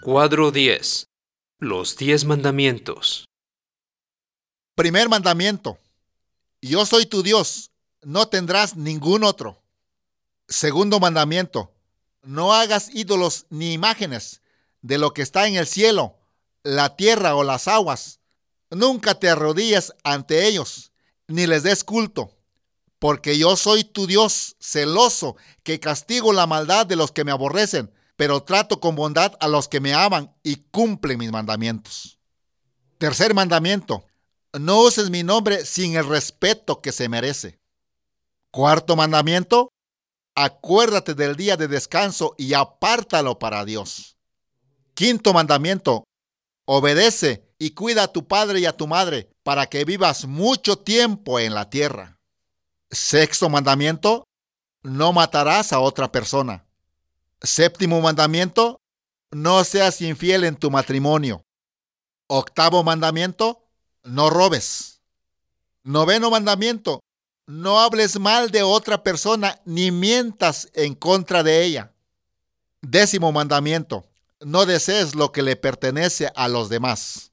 Cuadro 10. Los 10 mandamientos. Primer mandamiento. Yo soy tu Dios, no tendrás ningún otro. Segundo mandamiento. No hagas ídolos ni imágenes de lo que está en el cielo, la tierra o las aguas. Nunca te arrodilles ante ellos, ni les des culto, porque yo soy tu Dios celoso, que castigo la maldad de los que me aborrecen, pero trato con bondad a los que me aman y cumplen mis mandamientos. Tercer mandamiento. No uses mi nombre sin el respeto que se merece. Cuarto mandamiento. Acuérdate del día de descanso y apártalo para Dios. Quinto mandamiento. Obedece y cuida a tu padre y a tu madre para que vivas mucho tiempo en la tierra. Sexto mandamiento. No matarás a otra persona. Séptimo mandamiento. No seas infiel en tu matrimonio. Octavo mandamiento. No robes. Noveno mandamiento. No hables mal de otra persona ni mientas en contra de ella. Décimo mandamiento. No desees lo que le pertenece a los demás.